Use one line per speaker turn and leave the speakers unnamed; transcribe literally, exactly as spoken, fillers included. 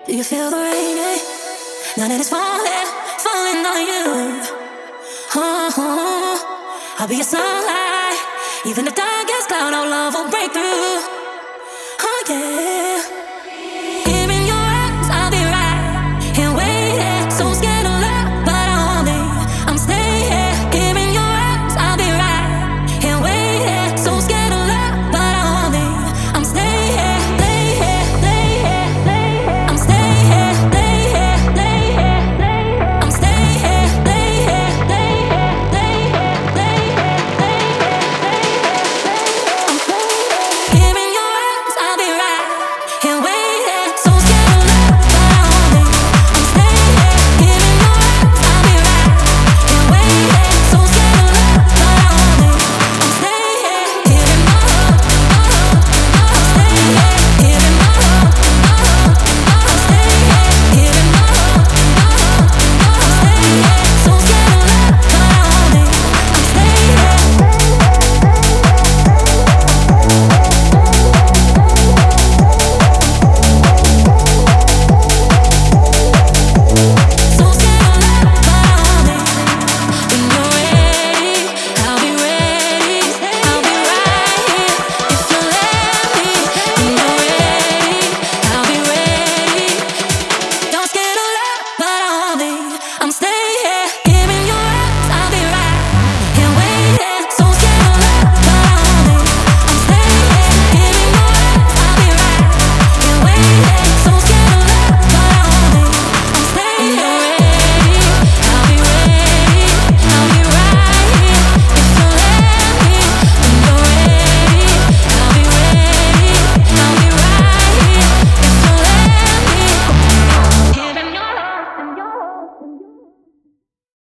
Do you feel the rain? eh? Now that it's falling, falling on you. Oh, oh, I'll be your sunlight. Even the darkest cloud, our love will break through. Oh yeah.